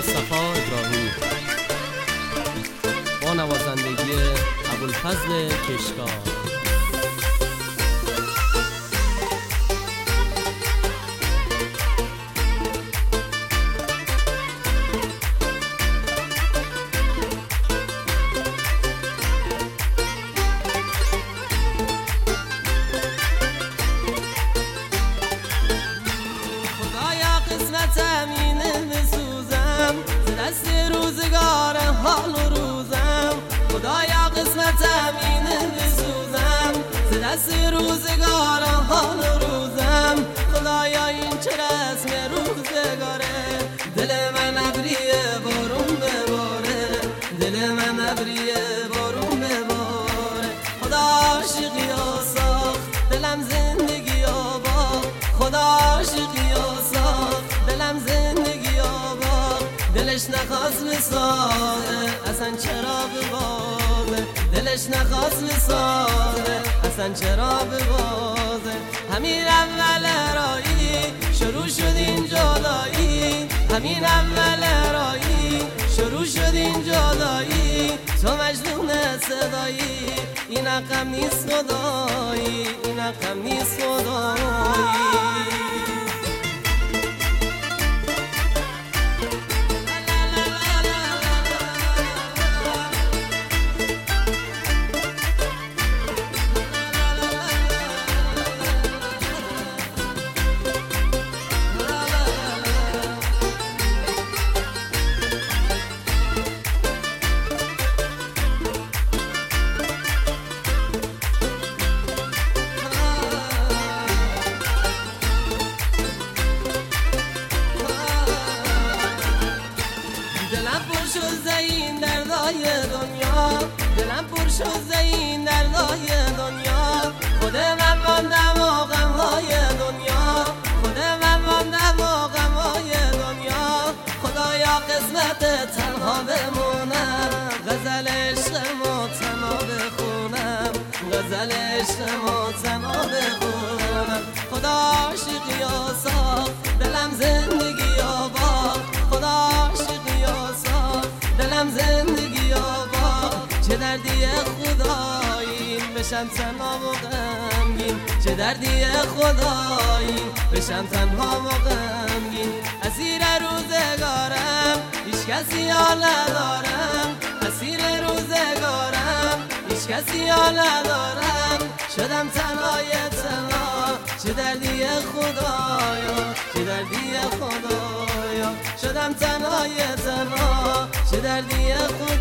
مصطفی ابراهیمی با نوازندگی ابوالفضل کشکار. قسمتم اینه بسوزم ز دست روزگار حال و روزم. خدایا قسمتم اینه بسوزم ز دست روزگار حال و روزم. خدایا این چه رسم روزگاره، دل من ابریه بارون بباره، دل من ابریه بارون بباره. خدا عاشقیو ساخت دلم زندگی آباد، خدا عاشقیو ساخت دلم زندگی آباد. دلش نخواست بسازه اصلا چرا ببازه، دلش نخواست بسازه اصلا چرا ببازه. همین اول رایی شروع شد این جدایی، همین اول رایی شروع شد این جدایی. تو مجنون صدایی، این رقم نیست خدایی، این رقم نیست خدایی. دلم پر شد زین دردای دنیا، دلم پر شد زین دردای دنیا. خود من ماندم و غمهای دنیا، خود من ماندم و غمهای دنیا. خدایا قسمت تنها بمونم، غزل عشقمو تنها بخونم، غزل عشقمو تنها بخونم. خدا عاشقیو ساخت دلم زندگی آباد، خدا عاشقیو ساخت دلم زندگی آباد. چه دردی خدایی بشم تنها و غمگین، چه دردی خدایی بشم تنها و غمگین. اسیر روزگارم هیچ کسی ها ندارم، اسیر روزگارم هیچ کسی ها ندارم. شدم تنهای تنها، چه دردی خدایا، چه دردی خدایا. شدم تنهای تنها، چه دردی خدایا.